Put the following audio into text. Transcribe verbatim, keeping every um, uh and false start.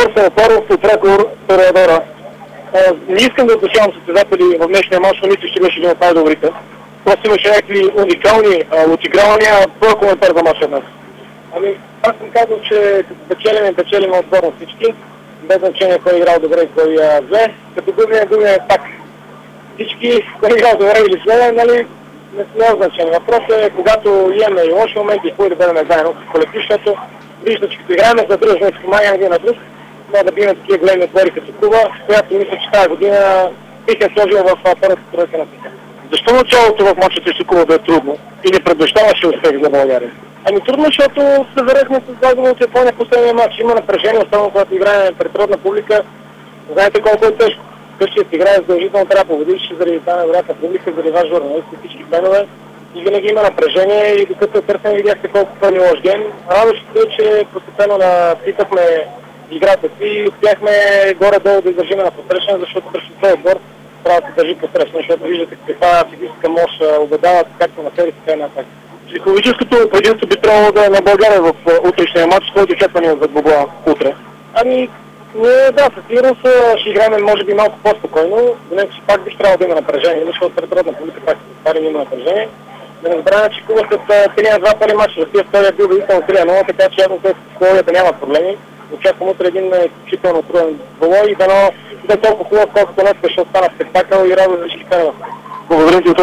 съм Опаров от Рекор Тореадора. Не искам да отличавам състезатели в днешния мач, но мисля, че беше един от най-добрите. Просто имаше някакви уникални отигравания, първо коментар за мача днес. Ами, аз съм казал, че като печелим, печелим отборно всички, без значение кой е играл добре и кой е зле. Като губим, губим пак всички, кой е играл добре или зле, нали, не няма значение. Въпросът е, когато имаме и лоши моменти, хубаво да бъдем заедно с колектив, защото вижда, че като играем за дружно и спомагаме един на друг, може да биме такива големи отбори като Куба, която мисля, че тази година бих е сложил в първата тройка на света. Защо началото в мача срещу Куба да е трудно и не предвещаваше успех за България? Ами трудно, защото се зарехме с два гола от Япония последния матч. Има напрежение, особено когато играем пред родна публика. Знаете колко е тежко. Вкъщи да си играе задължително трябва да победиш заради тази невероятна публика, заради ваш журналисти, всички фенове. И винаги има напрежение и докато търсим видяхте колко първи лош гейм. Радващо се, че постепенно напитахме играта си и успяхме горе-долу да издържим на посрещане, защото срещу този отбор трябва да се държи посрещане, защото виждате каква физическа мощ обладават както на себе, така и на атака. Психологическото предимство би трябвало да е на България в утрешния матч, който очаквания за двубоя утре. Ами, не, да, със сигурност ще играем може би малко по-спокойно, днес пак би трябвало да има напрежение, защото пред родна публика пак се пари има напрежение. Да не забравяме, че Куба след три на два първи матча, Русия втория бил убедително три на нула, така че явно с психологията няма проблеми. Очаквам утре един изключително труден двубой и дано да е толкова хубав, колкото днес ще остана спектакъл и радост за всички фенове. Благодаря ти.